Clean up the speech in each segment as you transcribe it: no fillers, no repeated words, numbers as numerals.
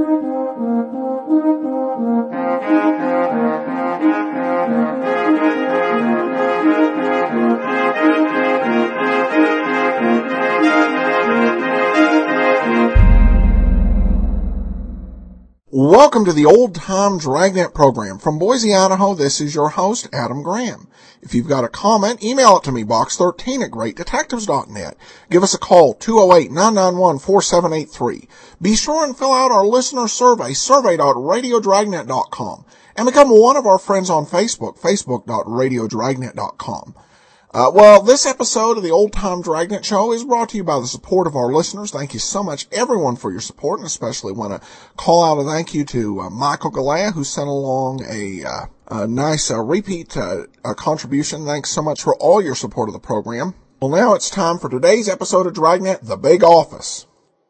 Welcome to the Old Time Dragnet program. From Boise, Idaho, this is your host, Adam Graham. If you've got a comment, email it to me, box13@greatdetectives.net. Give us a call, 208-991-4783. Be sure and fill out our listener survey, survey.radiodragnet.com. And become one of our friends on Facebook, facebook.radiodragnet.com. This episode of the Old Time Dragnet Show is brought to you by the support of our listeners. Thank you so much, everyone, for your support, and especially want to call out a thank you to Michael Galea, who sent along a nice repeat contribution. Thanks so much for all your support of the program. Well, now it's time for today's episode of Dragnet, The Big Office.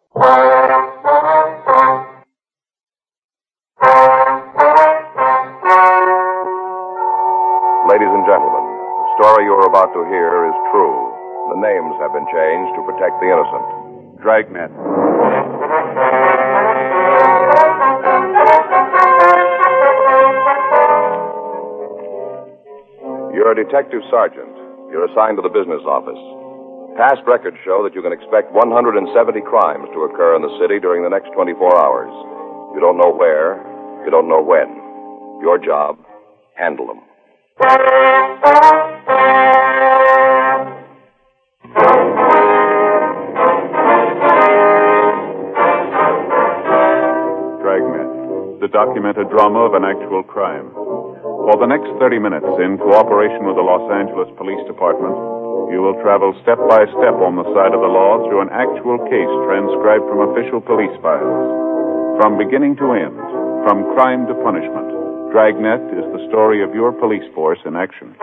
Ladies and gentlemen, the story you are about to hear is true. The names have been changed to protect the innocent. Dragnet. You're a detective sergeant. You're assigned to the business office. Past records show that you can expect 170 crimes to occur in the city during the next 24 hours. You don't know where. You don't know when. Your job, handle them. Dragnet, the documented drama of an actual crime. For the next 30 minutes, in cooperation with the Los Angeles Police Department, you will travel step by step on the side of the law through an actual case transcribed from official police files. From beginning to end, from crime to punishment, Dragnet is the story of your police force in action.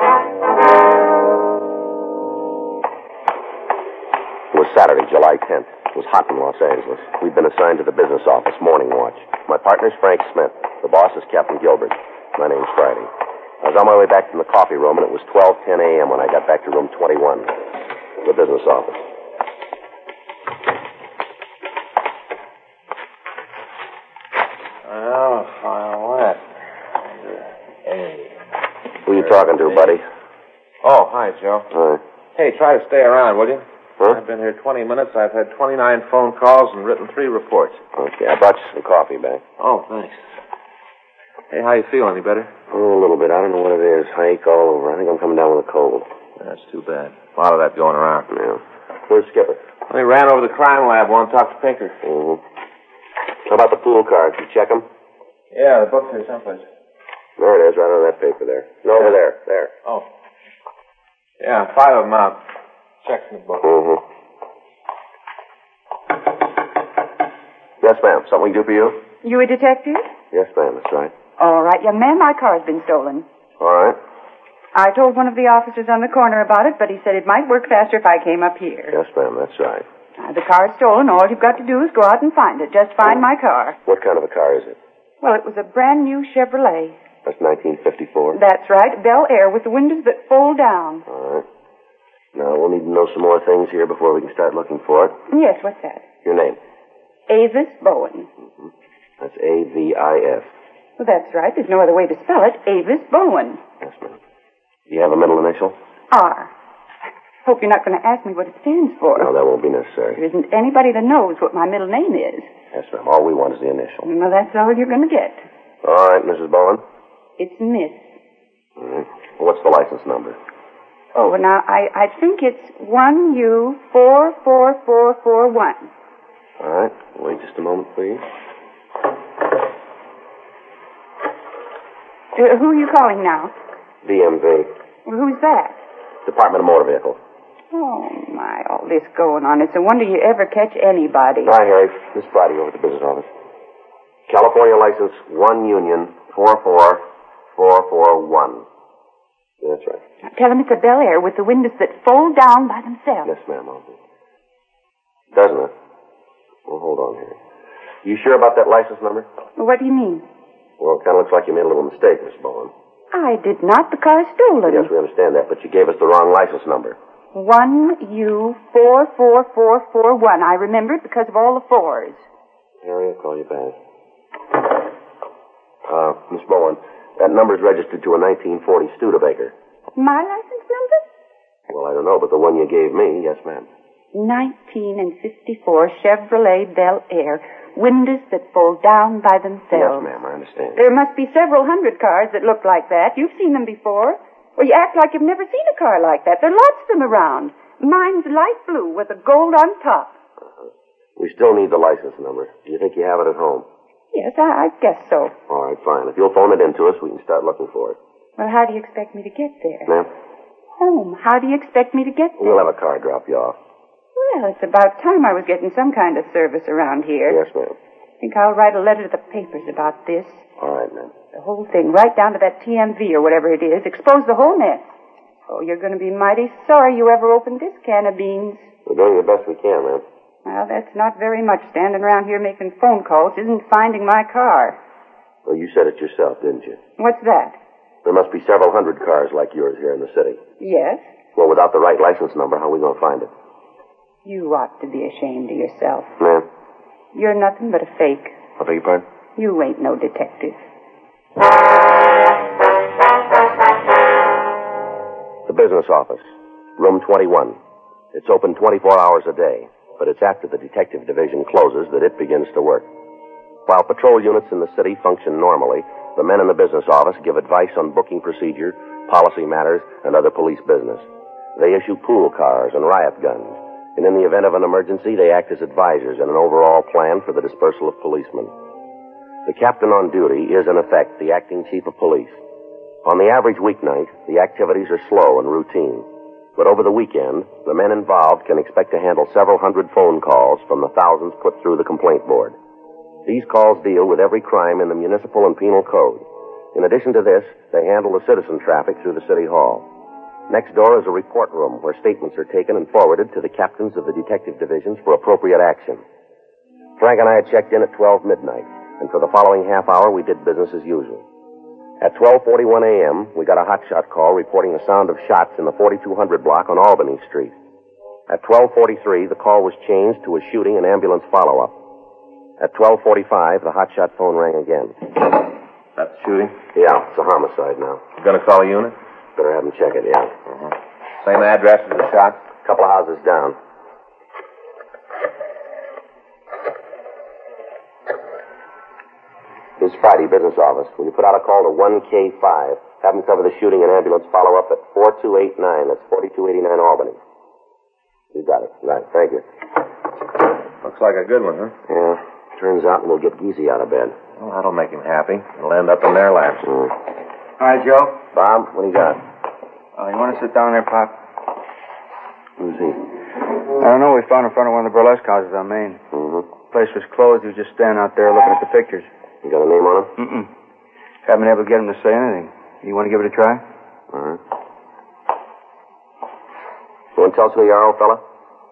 It was Saturday, July 10th. It was hot in Los Angeles. We'd been assigned to the business office, morning watch. My partner's Frank Smith. The boss is Captain Gilbert. My name's Friday. I was on my way back from the coffee room, and it was 12:10 a.m. when I got back to room 21, the business office. Who are you talking to, buddy? Oh, hi, Joe. Hi. Hey, try to stay around, will you? Huh? I've been here 20 minutes. I've had 29 phone calls and written 3 reports. Okay, I brought you some coffee back. Oh, thanks. Hey, how you feel? Any better? Oh, a little bit. I don't know what it is. I ache all over. I think I'm coming down with a cold. That's too bad. A lot of that going around. Yeah. Where's Skipper? Well, he ran over to the crime lab. Want to talk to Pinker? Mm-hmm. How about the pool cards? You check them? Yeah, the book's here someplace. There it is, right on that paper there. No, over there. There. Oh. Yeah, 5 of them out. Check's in the book. Mm-hmm. Yes, ma'am. Something we can do for you? You a detective? Yes, ma'am. That's right. All right, young man, my car's been stolen. All right. I told one of the officers on the corner about it, but he said it might work faster if I came up here. Yes, ma'am. That's right. The car's stolen. All you've got to do is go out and find it. Just find my car. What kind of a car is it? Well, it was a brand new Chevrolet. That's 1954? That's right. Bel Air with the windows that fold down. All right. Now, we'll need to know some more things here before we can start looking for it. Yes, what's that? Your name? Avis Bowen. Mm-hmm. That's A-V-I-S. Well, that's right. There's no other way to spell it. Avis Bowen. Yes, ma'am. Do you have a middle initial? R. Hope you're not going to ask me what it stands for. No, that won't be necessary. There isn't anybody that knows what my middle name is. Yes, ma'am. All we want is the initial. Well, that's all you're going to get. All right, Mrs. Bowen. It's Miss. Mm-hmm. What's the license number? Oh, now, I think it's 1U44441. All right. Wait just a moment, please. Who are you calling now? DMV. Well, who's that? Department of Motor Vehicles. Oh, my, all this going on. It's a wonder you ever catch anybody. Hi, Harry. This is Friday over at the business office. California license 1 Union 44441. Yeah, that's right. Now, tell him it's a Bel Air with the windows that fold down by themselves. Yes, ma'am. I'll do. Doesn't it? Well, hold on here. You sure about that license number? What do you mean? Well, it kind of looks like you made a little mistake, Miss Bowen. I did not. The car's stolen. Yes, we understand that, but you gave us the wrong license number. 1U44441. I remember it because of all the fours. Harry, I'll call you back. Miss Bowen, that number's registered to a 1940 Studebaker. My license number? Well, I don't know, but the one you gave me, yes, ma'am. 1954 Chevrolet Bel Air. Windows that fold down by themselves. Yes, ma'am, I understand. There must be several hundred cars that look like that. You've seen them before. Well, you act like you've never seen a car like that. There are lots of them around. Mine's light blue with a gold on top. We still need the license number. Do you think you have it at home? Yes, I guess so. All right, fine. If you'll phone it in to us, we can start looking for it. Well, how do you expect me to get there? Ma'am? Home. How do you expect me to get there? We'll have a car drop you off. Well, it's about time I was getting some kind of service around here. Yes, ma'am. I think I'll write a letter to the papers about this. All right, ma'am. The whole thing, right down to that TMV or whatever it is. Expose the whole mess. Oh, you're going to be mighty sorry you ever opened this can of beans. We're doing the best we can, ma'am. Well, that's not very much. Standing around here making phone calls isn't finding my car. Well, you said it yourself, didn't you? What's that? There must be several hundred cars like yours here in the city. Yes? Well, without the right license number, how are we going to find it? You ought to be ashamed of yourself. Ma'am? You're nothing but a fake. I beg your pardon? You ain't no detective. The business office, room 21. It's open 24 hours a day, but it's after the detective division closes that it begins to work. While patrol units in the city function normally, the men in the business office give advice on booking procedure, policy matters, and other police business. They issue pool cars and riot guns, and in the event of an emergency, they act as advisors in an overall plan for the dispersal of policemen. The captain on duty is, in effect, the acting chief of police. On the average weeknight, the activities are slow and routine. But over the weekend, the men involved can expect to handle several hundred phone calls from the thousands put through the complaint board. These calls deal with every crime in the municipal and penal code. In addition to this, they handle the citizen traffic through the city hall. Next door is a report room where statements are taken and forwarded to the captains of the detective divisions for appropriate action. Frank and I had checked in at 12 midnight, and for the following half hour, we did business as usual. At 12:41 a.m., we got a hotshot call reporting the sound of shots in the 4200 block on Albany Street. At 12:43, the call was changed to a shooting and ambulance follow-up. At 12:45, the hotshot phone rang again. That's the shooting? Yeah, it's a homicide now. You gonna call a unit? Better have them check it, yeah. Same address as the shot? Couple of houses down. This is Friday, business office. When you put out a call to 1K5, have them cover the shooting and ambulance follow-up at 4289. That's 4289 Albany. You got it. Right, thank you. Looks like a good one, huh? Yeah, turns out we'll get Geezy out of bed. Well, that'll make him happy. He'll end up in their laps. Mm. All right, Joe. Bob, what do you got? You want to sit down there, Pop? Who's he? I don't know. We found in front of one of the burlesque houses on Main. Mm-hmm. The place was closed. He was just standing out there looking at the pictures. You got a name on him? Mm-mm. Haven't been able to get him to say anything. You want to give it a try? All right. You want to tell us who you are, old fella?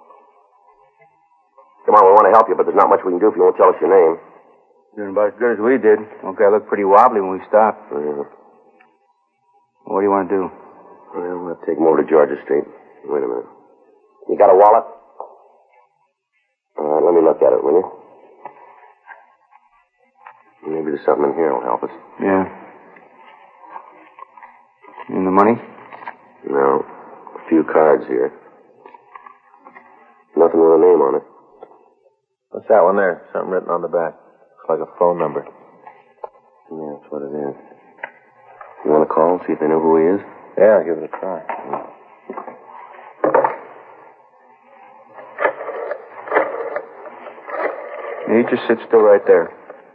Come on, we want to help you, but there's not much we can do if you won't tell us your name. Doing about as good as we did. Okay, I looked pretty wobbly when we stopped. Yeah. What do you want to do? Well, we'll take him over to Georgia Street. Wait a minute. You got a wallet? All right, let me look at it, will you? Maybe there's something in here that'll help us. Yeah. And the money? No. A few cards here. Nothing with a name on it. What's that one there? Something written on the back. Looks like a phone number. Yeah, that's what it is. You want to call and see if they know who he is? Yeah, I'll give it a try. You just sit still right there.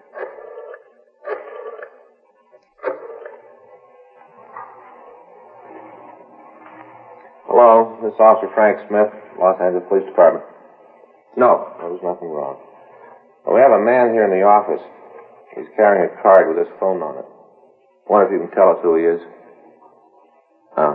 Hello, this is Officer Frank Smith, Los Angeles Police Department. No, there was nothing wrong. Well, we have a man here in the office. He's carrying a card with his phone on it. Wonder if you can tell us who he is. Oh.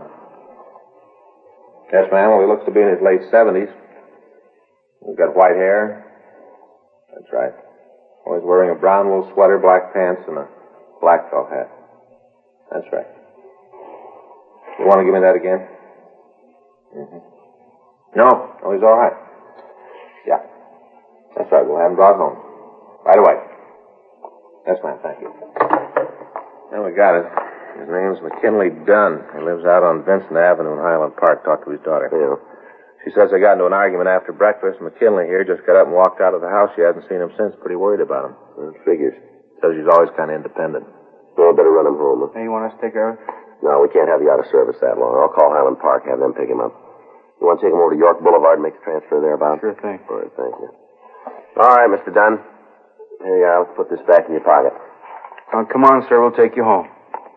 Yes, ma'am. Well, he looks to be in his late 70s. He's got white hair. That's right. Well, he's wearing a brown wool sweater, black pants, and a black felt hat. That's right. You want to give me that again? Mm-hmm. No, he's all right. Yeah. That's right. We'll have him brought home. Right away. Yes, ma'am. Thank you. Yeah, we got it. His name's McKinley Dunn. He lives out on Vincent Avenue in Highland Park. Talked to his daughter. Yeah. She says they got into an argument after breakfast. McKinley here just got up and walked out of the house. She hasn't seen him since. Pretty worried about him. Figures. Says she's always kind of independent. Well, better run him home. Huh? Hey, you want us to take care of it? No, we can't have you out of service that long. I'll call Highland Park, have them pick him up. You want to take him over to York Boulevard and make the transfer thereabouts? Sure thing. All right, thank you. All right, Mr. Dunn. Here you are. Let's put this back in your pocket. Come on, sir. We'll take you home.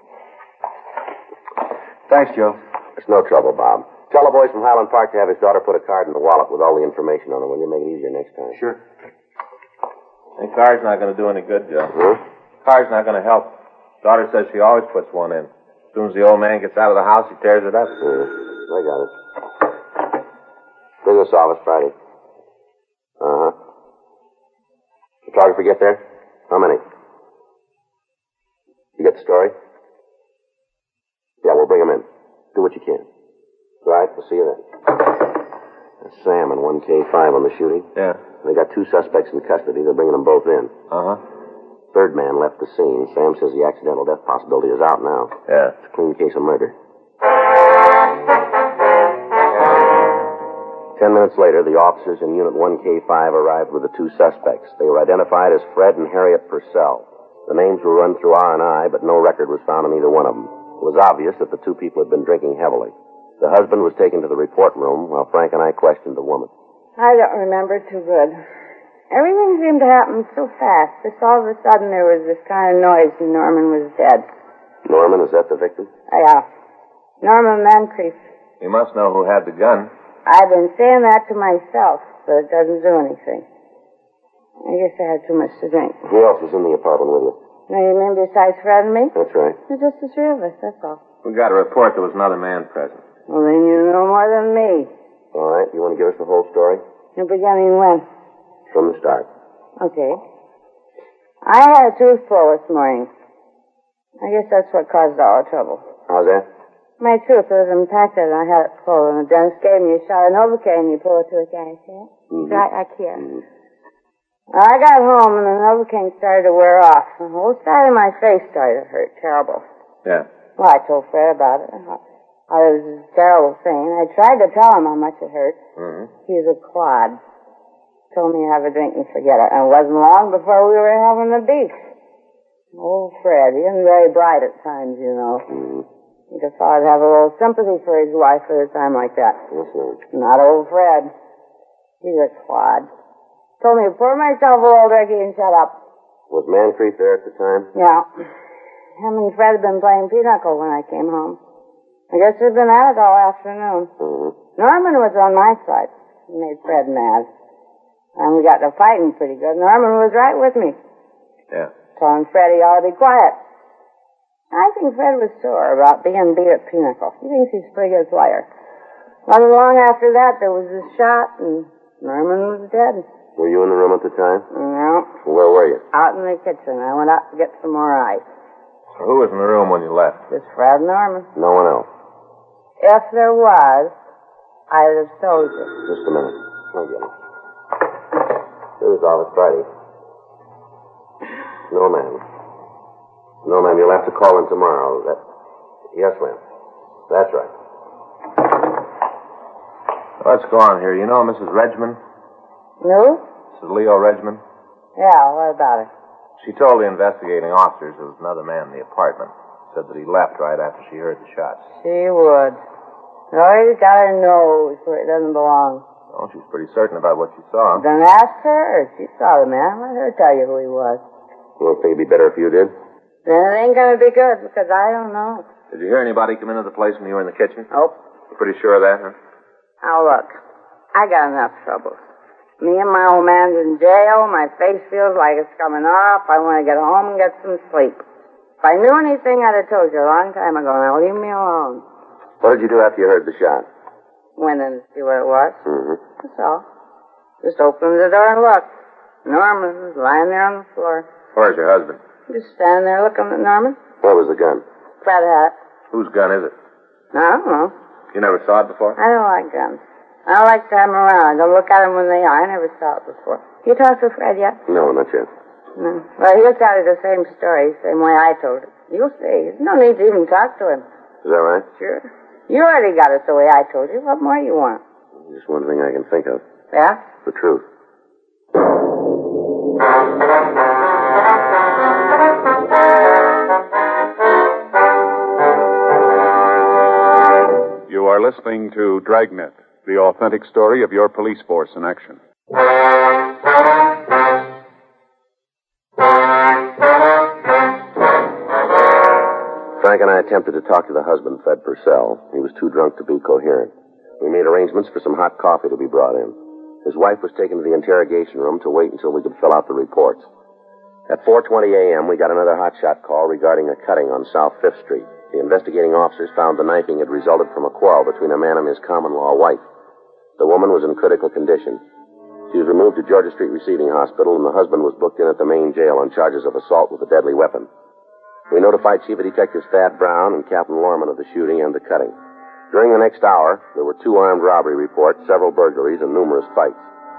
Thanks, Joe. It's no trouble, Bob. Tell the boys from Highland Park to have his daughter put a card in the wallet with all the information on it. Will you make it easier next time? Sure. The card's not going to do any good, Joe. Huh? Card's not going to help. Daughter says she always puts one in. As soon as the old man gets out of the house, he tears it up. I got it. Business office, Friday. Uh-huh. Photographer get there? How many? You get the story? Yeah, we'll bring him in. Do what you can. All right, we'll see you then. That's Sam and 1K5 on the shooting. Yeah. They got 2 suspects in custody. They're bringing them both in. Uh-huh. Third man left the scene. Sam says the accidental death possibility is out now. Yeah. It's a clean case of murder. 10 minutes later, the officers in Unit 1K5 arrived with the 2 suspects. They were identified as Fred and Harriet Purcell. The names were run through R&I, but no record was found on either one of them. It was obvious that the 2 people had been drinking heavily. The husband was taken to the report room while Frank and I questioned the woman. I don't remember too good. Everything seemed to happen so fast. Just all of a sudden there was this kind of noise and Norman was dead. Norman, is that the victim? Yeah. Norman Moncrief. You must know who had the gun. I've been saying that to myself, but it doesn't do anything. I guess I had too much to drink. Who else was in the apartment with you? Now, you mean besides Fred and me? That's right. It's just the 3 of us, that's all. We got a report there was another man present. Well, then you know more than me. All right, you want to give us the whole story? The beginning when? From the start. Okay. I had a tooth pull this morning. I guess that's what caused all the trouble. How's that? My tooth was impacted and I had it pulled, and the dentist gave me a shot of Novocaine. You pull it to the guy, see it? Mm-hmm. Right here. Mm-hmm. Well, I got home and the Novocaine started to wear off. The whole side of my face started to hurt terrible. Yeah. Well, I told Fred about it. It was a terrible thing. I tried to tell him how much it hurt. Mm-hmm. He's a clod. Told me to have a drink and forget it. And it wasn't long before we were having the beef. Old Fred, he isn't very bright at times, you know. Mm-hmm. You could thought I'd have a little sympathy for his wife at a time like that. Yes, sir. Not old Fred. He's a clod. Told me to pour myself a little Ricky and shut up. Was Moncrief there at the time? Yeah. Him and Fred had been playing pinochle when I came home. I guess they'd been at it all afternoon. Mm-hmm. Norman was on my side. He made Fred mad. And we got to fighting pretty good. Norman was right with me. Yeah. Telling Fred he ought to be quiet. I think Fred was sore about being beat at pinochle. He thinks he's a pretty good player. Not long after that, there was a shot, and Norman was dead. Were you in the room at the time? No. Where were you? Out in the kitchen. I went out to get some more ice. So who was in the room when you left? Just Fred and Norman. No one else. If there was, I'd have told you. Just a minute. I'll get it. Here's Office Friday. No, ma'am. No, ma'am. You'll have to call in tomorrow. Yes, ma'am. That's right. What's going on here? You know Mrs. Regman? No? Mrs. Leo Regman? Yeah, what about her? She told the investigating officers there was another man in the apartment. Said that he left right after she heard the shots. She would. Always got her nose where it doesn't belong. Oh, she's pretty certain about what she saw. Then ask her. She saw the man. Let her tell you who he was. You don't think it'd be better if you did? Then it ain't going to be good because I don't know. Did you hear anybody come into the place when you were in the kitchen? Nope. You're pretty sure of that, huh? Now, look. I got enough trouble. Me and my old man's in jail. My face feels like it's coming off. I want to get home and get some sleep. If I knew anything, I'd have told you a long time ago. Now, leave me alone. What did you do after you heard the shot? Went in to see what it was. Mm-hmm. That's all. Just opened the door and looked. Norman was lying there on the floor. Where's your husband? Just standing there looking at Norman. Where was the gun? Fred had it. Whose gun is it? I don't know. You never saw it before? I don't like guns. I don't like to have them around. I don't look at them when they are. I never saw it before. You talked to Fred yet? No, not yet. No. Well, he'll tell you the same story, same way I told it. You'll see. There's no need to even talk to him. Is that right? Sure. You already got us the way I told you. What more you want? Just one thing I can think of. Yeah? The truth. You are listening to Dragnet, the authentic story of your police force in action. Frank and I attempted to talk to the husband, Fred Purcell. He was too drunk to be coherent. We made arrangements for some hot coffee to be brought in. His wife was taken to the interrogation room to wait until we could fill out the reports. At 4:20 a.m., we got another hotshot call regarding a cutting on South 5th Street. The investigating officers found the knifing had resulted from a quarrel between a man and his common-law wife. The woman was in critical condition. She was removed to Georgia Street Receiving Hospital, and the husband was booked in at the main jail on charges of assault with a deadly weapon. We notified Chief of Detectives Thad Brown and Captain Lorman of the shooting and the cutting. During the next hour, there were 2 armed robbery reports, several burglaries, and numerous fights.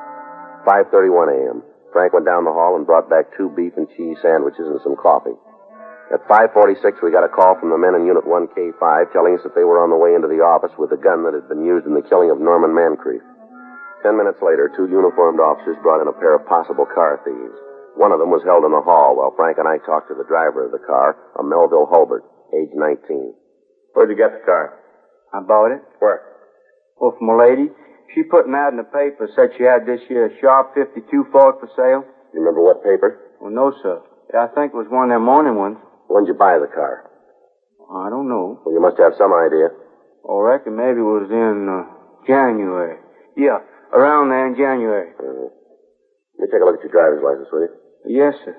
5:31 a.m., Frank went down the hall and brought back 2 beef and cheese sandwiches and some coffee. At 5:46, we got a call from the men in Unit 1K5 telling us that they were on the way into the office with a gun that had been used in the killing of Norman Moncrief. 10 minutes later, 2 uniformed officers brought in a pair of possible car thieves. One of them was held in the hall while Frank and I talked to the driver of the car, a Melville Hulbert, age 19. Where'd you get the car? I bought it. Where? Well, from a lady. She put an ad in the paper, said she had this here Sharp 52 Ford for sale. You remember what paper? Well, no, sir. I think it was one of them morning ones. When'd you buy the car? I don't know. Well, you must have some idea. I reckon maybe it was in January. Yeah, around there in January. Let me take a look at your driver's license, will you? Yes, sir.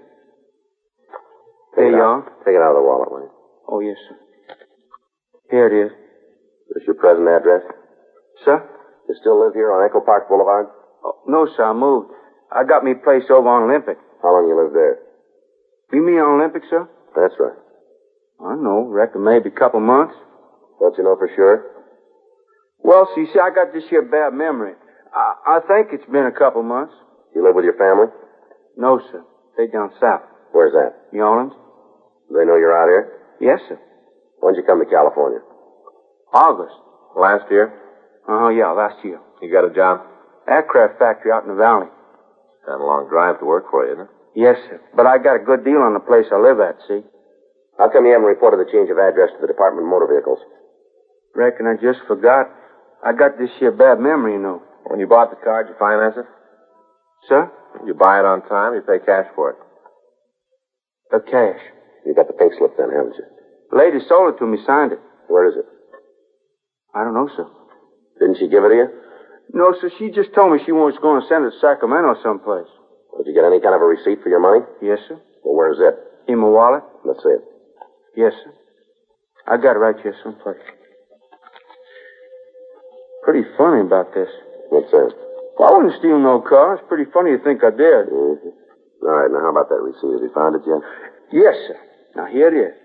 Here you are. Take it out of the wallet, will you? Oh, yes, sir. Here it is. Is this your present address? Sir? You still live here on Echo Park Boulevard? Oh, no, sir, I moved. I got me a place over on Olympic. How long you lived there? You mean on Olympic, sir? That's right. I don't know. Reckon maybe a couple months. Don't you know for sure? Well, see, I got this here bad memory. I think it's been a couple months. You live with your family? No, sir. They down south. Where's that? New Orleans? Do they know you're out here? Yes, sir. When'd you come to California? August. Last year? Yeah, last year. You got a job? Aircraft factory out in the valley. Kind of a long drive to work for you, isn't it? Yes, sir. But I got a good deal on the place I live at, see? How come you haven't reported the change of address to the Department of Motor Vehicles? Reckon I just forgot. I got this here bad memory, you know. When you bought the car, did you finance it? Sir? You buy it on time, you pay cash for it. Cash. You got the pink slip then, haven't you? The lady sold it to me, signed it. Where is it? I don't know, sir. Didn't she give it to you? No, sir. She just told me she was going to send it to Sacramento someplace. Did you get any kind of a receipt for your money? Yes, sir. Well, where's it? In my wallet? Let's see it. Yes, sir. I got it right here someplace. Pretty funny about this. What's that? Well, I wouldn't steal no car. It's pretty funny to think I did. Mm-hmm. All right, now how about that receipt? Have you found it yet? Yes, sir. Now, here it is.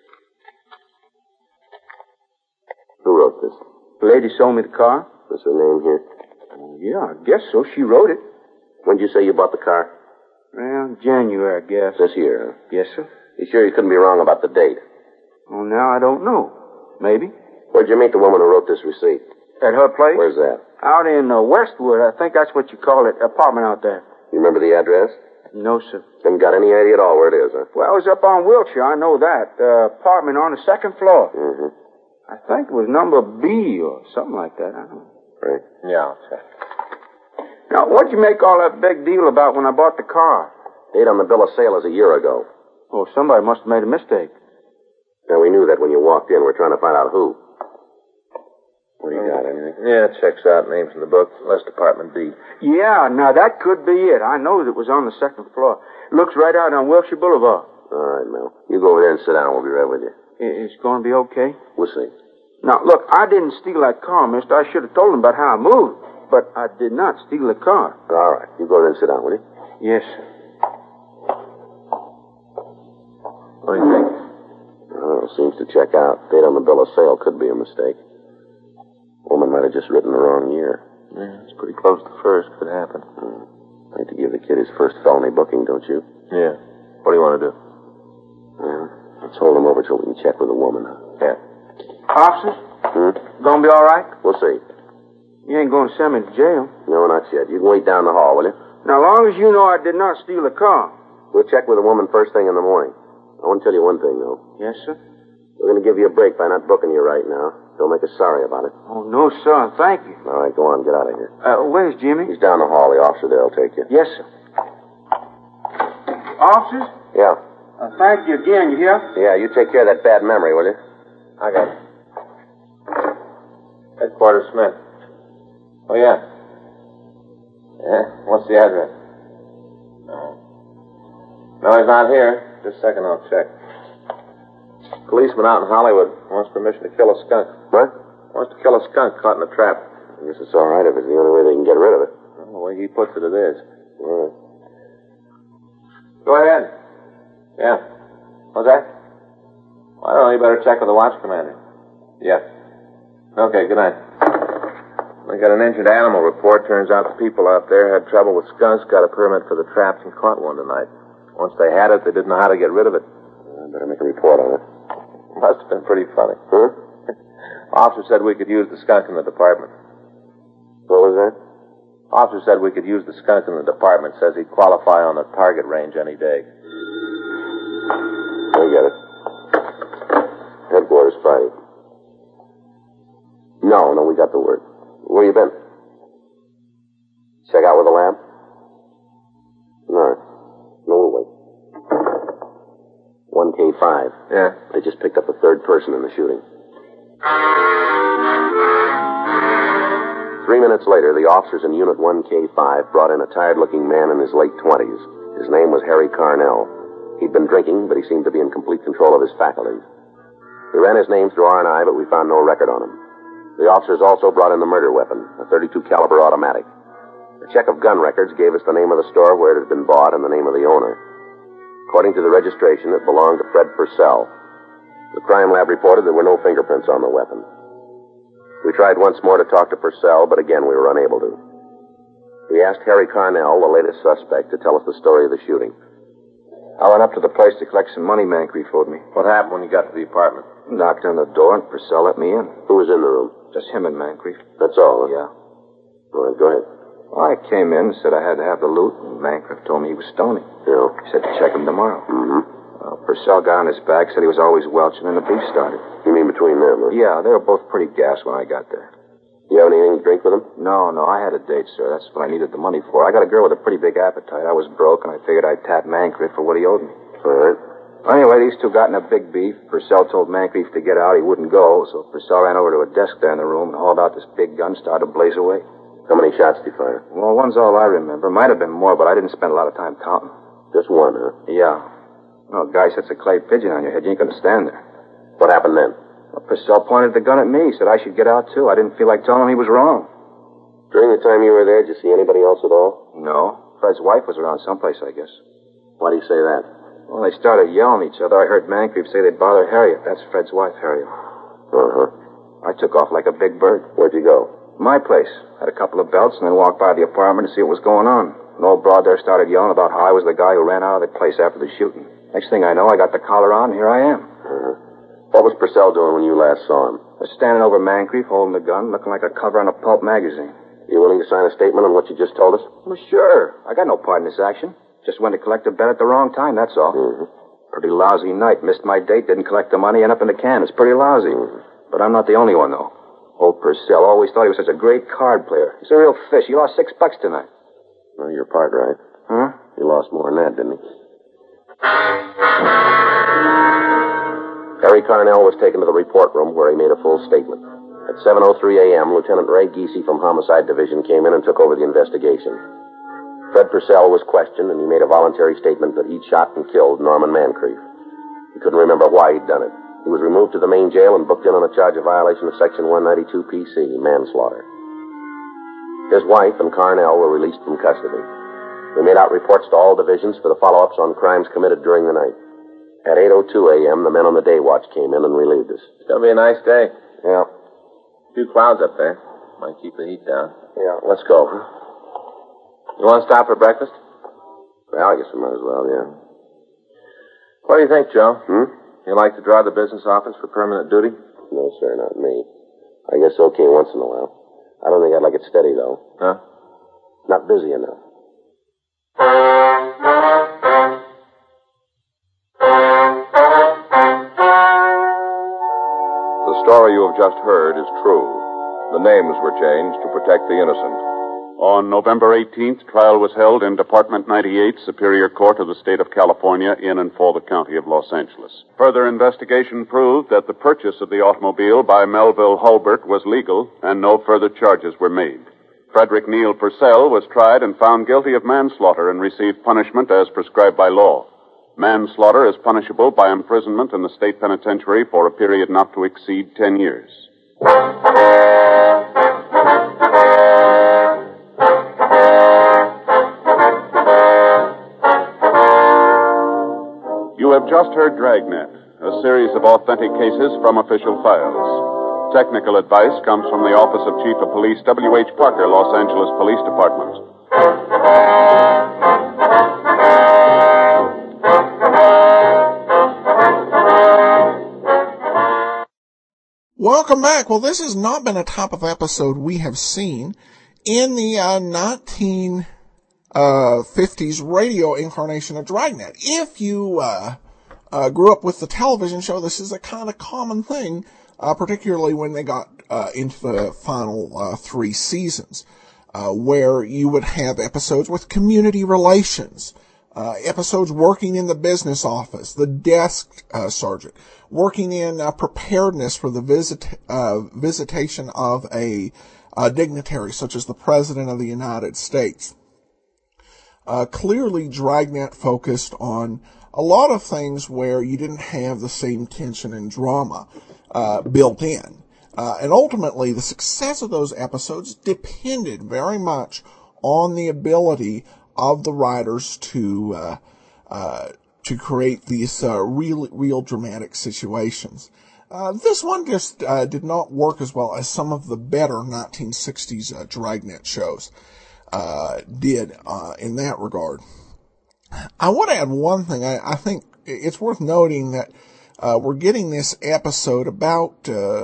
Who wrote this? The lady sold me the car. What's her name here? Yeah, I guess so. She wrote it. When'd you say you bought the car? Well, January, I guess. This year, huh? Yes, sir. You sure you couldn't be wrong about the date? Oh, now I don't know. Maybe. Where'd you meet the woman who wrote this receipt? At her place? Where's that? Out in Westwood. I think that's what you call it. Apartment out there. You remember the address? No, sir. Haven't got any idea at all where it is, huh? Well, it was up on Wilshire. I know that. Apartment on the 2nd floor. Mm-hmm. I think it was number B or something like that. I don't know. Right. Yeah, I'll check. Now, what'd you make all that big deal about when I bought the car? Date on the bill of sale is a year ago. Oh, somebody must have made a mistake. Now, we knew that when you walked in. We're trying to find out who. What do you got, anything? Yeah, it checks out. Names in the book. List Department D. Yeah, now that could be it. I know it was on the 2nd floor. It looks right out on Wilshire Boulevard. All right, Mel. You go over there and sit down. We'll be right with you. It's going to be okay? We'll see. Now, look, I didn't steal that car, mister. I should have told him about how I moved. But I did not steal the car. All right. You go there and sit down, will you? Yes, sir. What do you think? Oh, it seems to check out. Date on the bill of sale could be a mistake. Woman might have just written the wrong year. Yeah, it's pretty close to first. Could happen. I'd like to give the kid his first felony booking, don't you? Yeah. What do you want to do? Well, let's hold him over over till we can check with the woman. Yeah. Officers? Gonna be all right? We'll see. You ain't gonna send me to jail. No, not yet. You can wait down the hall, will you? Now, long as you know I did not steal the car. We'll check with the woman first thing in the morning. I want to tell you one thing, though. Yes, sir? We're going to give you a break by not booking you right now. Don't make us sorry about it. Oh, no, sir. Thank you. All right, go on. Get out of here. Where's Jimmy? He's down the hall. The officer there will take you. Yes, sir. Officers? Yeah. Thank you again, you hear? Yeah, you take care of that bad memory, will you? I got it. Headquarters Smith. Oh, yeah. Yeah? What's the address? No, he's not here. Just a second, I'll check. Policeman out in Hollywood wants permission to kill a skunk. What? Wants to kill a skunk caught in a trap. I guess it's all right if it's the only way they can get rid of it. Well, the way he puts it, it is. All right. Go ahead. Yeah. What's that? Well, I don't know. You better check with the watch commander. Yeah. Okay, good night. We got an injured animal report. Turns out the people out there had trouble with skunks, got a permit for the traps, and caught one tonight. Once they had it, they didn't know how to get rid of it. I better make a report on it. Must have been pretty funny. Huh? Officer said we could use the skunk in the department. What was that? Officer said we could use the skunk in the department. Says he'd qualify on the target range any day. I get it. Headquarters Friday. No, we got the word. Where you been? Check out with the lab? No, we'll wait. 1K5. Yeah. They just picked up a third person in the shooting. 3 minutes later, the officers in Unit 1K5 brought in a tired-looking man in his late 20s. His name was Harry Carnell. He'd been drinking, but he seemed to be in complete control of his faculties. We ran his name through R&I, but we found no record on him. The officers also brought in the murder weapon, a .32 caliber automatic. A check of gun records gave us the name of the store where it had been bought and the name of the owner. According to the registration, it belonged to Fred Purcell. The crime lab reported there were no fingerprints on the weapon. We tried once more to talk to Purcell, but again we were unable to. We asked Harry Carnell, the latest suspect, to tell us the story of the shooting. I went up to the place to collect some money Mancreef owed me. What happened when you got to the apartment? Knocked on the door and Purcell let me in. Who was in the room? Just him and Mancreef. That's all, huh? Yeah. All right, go ahead. Well, I came in and said I had to have the loot, and Mancreef told me he was stony. Yeah. He said to check him tomorrow. Mm-hmm. Purcell got on his back, said he was always welching, and the beef started. You mean between them, huh? Yeah, they were both pretty gassed when I got there. You have anything to drink with them? No, I had a date, sir. That's what I needed the money for. I got a girl with a pretty big appetite. I was broke, and I figured I'd tap Mancreef for what he owed me. All right. Anyway, these two got in a big beef. Purcell told Mancreef to get out. He wouldn't go, so Purcell ran over to a desk there in the room and hauled out this big gun, started to blaze away. How many shots did he fire? Well, one's all I remember. Might have been more, but I didn't spend a lot of time counting. Just one, huh? Yeah. Well, a guy sets a clay pigeon on your head. You ain't going to stand there. What happened then? Well, Purcell pointed the gun at me. Said I should get out, too. I didn't feel like telling him he was wrong. During the time you were there, did you see anybody else at all? No. Fred's wife was around someplace, I guess. Why do you say that? Well, they started yelling at each other. I heard Mancreef say they'd bother Harriet. That's Fred's wife, Harriet. Uh-huh. I took off like a big bird. Where'd you go? My place. Had a couple of belts and then walked by the apartment to see what was going on. An old broad there started yelling about how I was the guy who ran out of the place after the shooting. Next thing I know, I got the collar on, and here I am. Uh-huh. What was Purcell doing when you last saw him? I was standing over Mancreef, holding the gun, looking like a cover on a pulp magazine. You willing to sign a statement on what you just told us? Well, sure. I got no part in this action. Just went to collect a bet at the wrong time, that's all. Mm-hmm. Pretty lousy night. Missed my date, didn't collect the money, end up in the can. It's pretty lousy. Mm-hmm. But I'm not the only one, though. Old Purcell always thought he was such a great card player. He's a real fish. He lost $6 tonight. Well, your part, right? Huh? He lost more than that, didn't he? Harry Carnell was taken to the report room where he made a full statement. At 7:03 a.m., Lieutenant Ray Giese from Homicide Division came in and took over the investigation. Fred Purcell was questioned, and he made a voluntary statement that he'd shot and killed Norman Mancreef. He couldn't remember why he'd done it. He was removed to the main jail and booked in on a charge of violation of Section 192 PC, manslaughter. His wife and Carnell were released from custody. We made out reports to all divisions for the follow-ups on crimes committed during the night. At 8:02 a.m., the men on the day watch came in and relieved us. It's going to be a nice day. Yeah. A few clouds up there. Might keep the heat down. Yeah, let's go. You want to stop for breakfast? Well, I guess we might as well, yeah. What do you think, Joe? You like to drive the business office for permanent duty? No, sir, not me. I guess okay once in a while. I don't think I'd like it steady, though. Huh? Not busy enough. The story you have just heard is true. The names were changed to protect the innocent. On November 18th, trial was held in Department 98, Superior Court of the State of California, in and for the County of Los Angeles. Further investigation proved that the purchase of the automobile by Melville Hulbert was legal, and no further charges were made. Frederick Neil Purcell was tried and found guilty of manslaughter and received punishment as prescribed by law. Manslaughter is punishable by imprisonment in the state penitentiary for a period not to exceed 10 years. You have just heard Dragnet, a series of authentic cases from official files. Technical advice comes from the Office of Chief of Police W.H. Parker, Los Angeles Police Department. Welcome back. Well, this has not been a type of episode we have seen in the 1950s radio incarnation of Dragnet. If you grew up with the television show, this is a kind of common thing, particularly when they got into the final 3 seasons, where you would have episodes with community relations, episodes working in the business office, the desk sergeant, working in preparedness for the visitation of a dignitary such as the President of the United States. Clearly, Dragnet focused on a lot of things where you didn't have the same tension and drama built in. And ultimately, the success of those episodes depended very much on the ability of the writers to create these real dramatic situations. This one just did not work as well as some of the better 1960s Dragnet shows did in that regard. I want to add one thing. I think it's worth noting that we're getting this episode about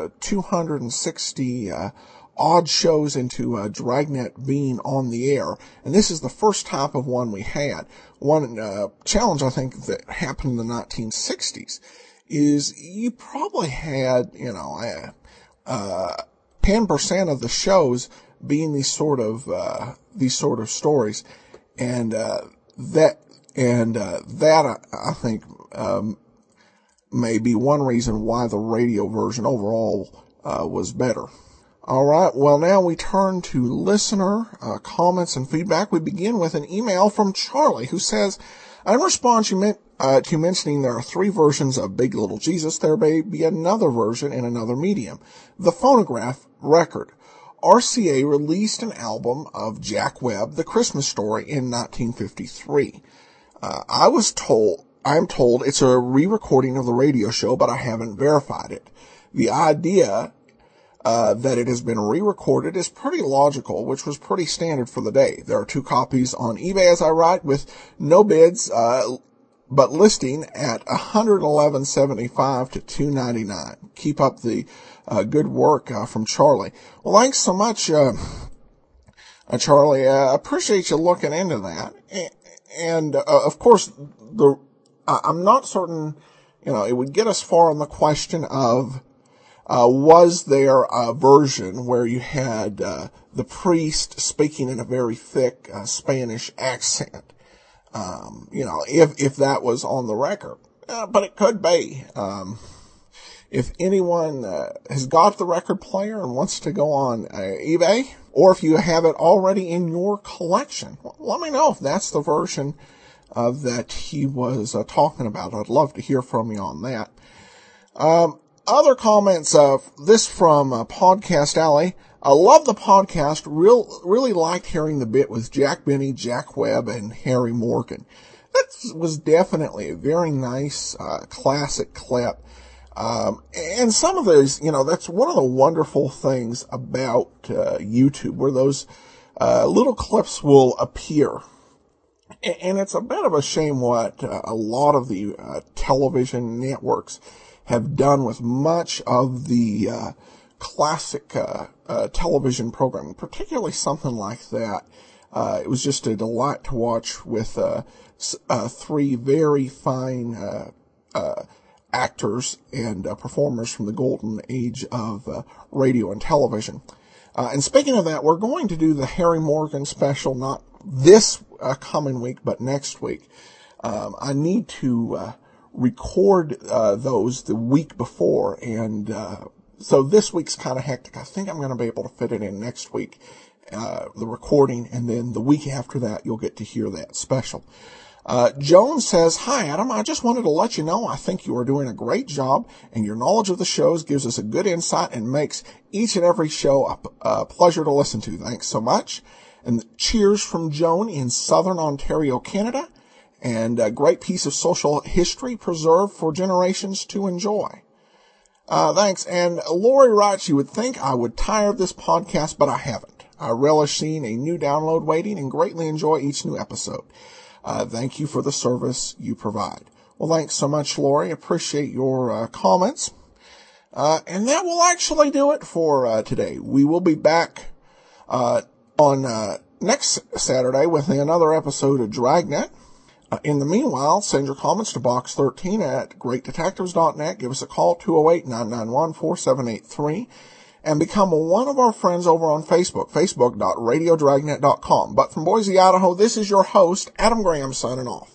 260 odd shows into Dragnet being on the air, and this is the first type of one we had. One challenge I think that happened in the 1960s is you probably had 10% of the shows being these sort of stories, and that I think may be one reason why the radio version overall was better. All right, well, now we turn to listener comments and feedback. We begin with an email from Charlie, who says, in response to mentioning there are 3 versions of Big Little Jesus, there may be another version in another medium, the phonograph record. RCA released an album of Jack Webb, The Christmas Story, in 1953. I'm told it's a re-recording of the radio show, but I haven't verified it. The idea that it has been re-recorded is pretty logical, which was pretty standard for the day. There are 2 copies on eBay, as I write, with no bids, but listing at $111.75 to $299. Keep up the good work from Charlie. Well, thanks so much, Charlie. Appreciate you looking into that. And of course, I'm not certain, it would get us far on the question of was there a version where you had the priest speaking in a very thick Spanish accent? If that was on the record. But it could be. If anyone has got the record player and wants to go on eBay, or if you have it already in your collection, let me know if that's the version that he was talking about. I'd love to hear from you on that. Other comments, this from Podcast Alley. I love the podcast. Really liked hearing the bit with Jack Benny, Jack Webb, and Harry Morgan. That was definitely a very nice, classic clip. And some of those, that's one of the wonderful things about YouTube, where those little clips will appear. And it's a bit of a shame what a lot of the television networks have done with much of the classic television programming, particularly something like that. It was just a delight to watch with three very fine actors and performers from the golden age of radio and television. And speaking of that, we're going to do the Harry Morgan special, not this coming week, but next week. I need to record those the week before, and so this week's kind of hectic. I think I'm going to be able to fit it in next week, the recording, and then the week after that, you'll get to hear that special. Joan says, "Hi, Adam. I just wanted to let you know I think you are doing a great job, and your knowledge of the shows gives us a good insight and makes each and every show a pleasure to listen to. Thanks so much." And cheers from Joan in Southern Ontario, Canada, and a great piece of social history preserved for generations to enjoy. Thanks. And Lori writes, "You would think I would tire of this podcast, but I haven't. I relish seeing a new download waiting and greatly enjoy each new episode. Thank you for the service you provide." Well, thanks so much, Lori. Appreciate your comments. And that will actually do it for today. We will be back on next Saturday with another episode of Dragnet. In the meanwhile, send your comments to box13 at greatdetectives.net. Give us a call, 208-991-4783, and become one of our friends over on Facebook, facebook.radiodragnet.com. But from Boise, Idaho, this is your host, Adam Graham, signing off.